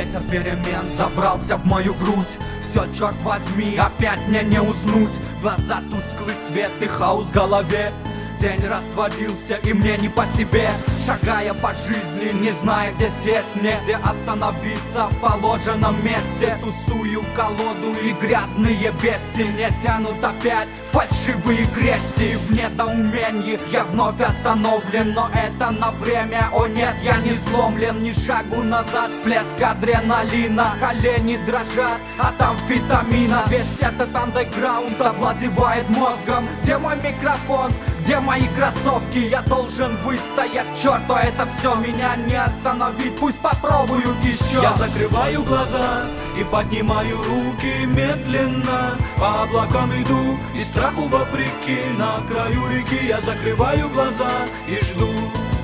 Ветер перемен забрался в мою грудь. Все, черт возьми, опять мне не уснуть. Глаза тусклый свет и хаос в голове. День растворился и мне не по себе. Шагая по жизни, не зная где сесть, негде остановиться в положенном месте. Тусую колоду и грязные бести не тянут опять фальшивые крести. В недоумении я вновь остановлен, но это на время. О нет, я не сломлен, ни шагу назад. Всплеск адреналина, колени дрожат от амфетамина. Весь этот андеграунд овладевает мозгом. Где мой микрофон? Где мои кроссовки? Я должен выстоять, к черту это все, меня не остановить. Пусть попробуют еще. Я закрываю глаза и поднимаю руки медленно. По облакам иду и страху вопреки. На краю реки я закрываю глаза и жду.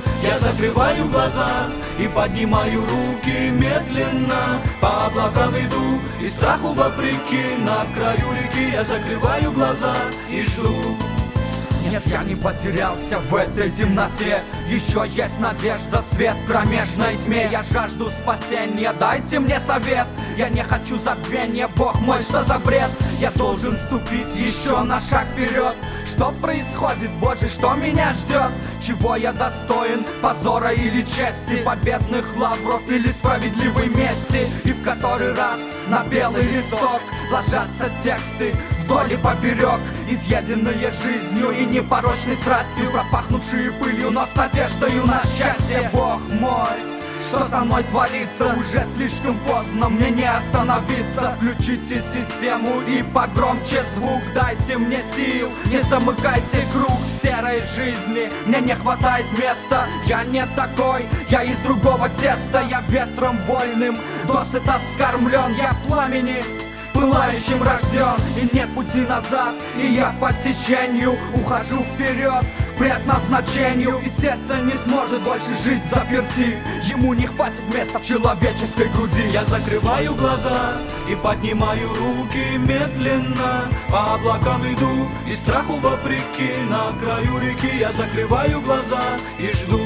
Я закрываю глаза и поднимаю руки медленно. По облакам иду и страху вопреки. На краю реки я закрываю глаза и жду. Нет, я не потерялся в этой темноте. Еще есть надежда, свет в кромешной тьме. Я жажду спасения, дайте мне совет. Я не хочу забвения, Бог мой, что за бред? Я должен ступить еще на шаг вперед. Что происходит, Боже, что меня ждет? Чего я достоин, позора или чести? Победных лавров или справедливой мести? И в который раз на белый листок ложатся тексты вдоль и поперек, изъеденные жизнью и непорочной страстью, пропахнувшие пылью, но с надеждою на счастье. Бог мой, что со мной творится? Уже слишком поздно, мне не остановиться. Включите систему и погромче звук. Дайте мне сил, не замыкайте круг в серой жизни. Мне не хватает места, я не такой, я из другого теста. Я ветром вольным, досыта вскормлен. Я в пламени пылающим рожден, и нет пути назад, и я по течению ухожу вперед к предназначению. И сердце не сможет больше жить заперти, ему не хватит места в человеческой груди. Я закрываю глаза и поднимаю руки медленно. По облакам иду и страху вопреки. На краю реки я закрываю глаза и жду.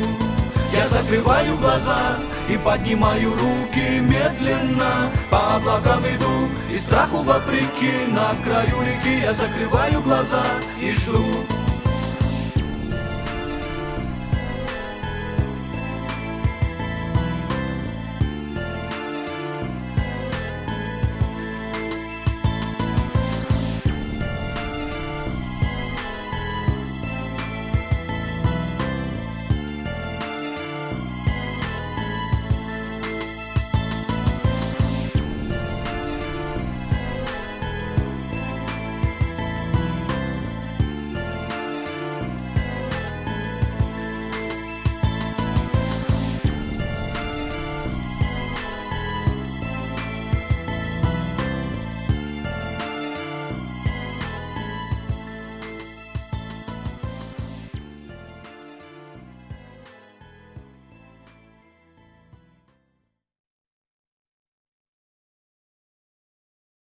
Я закрываю глаза и поднимаю руки медленно. По облакам иду и страху вопреки. На краю реки я закрываю глаза и жду.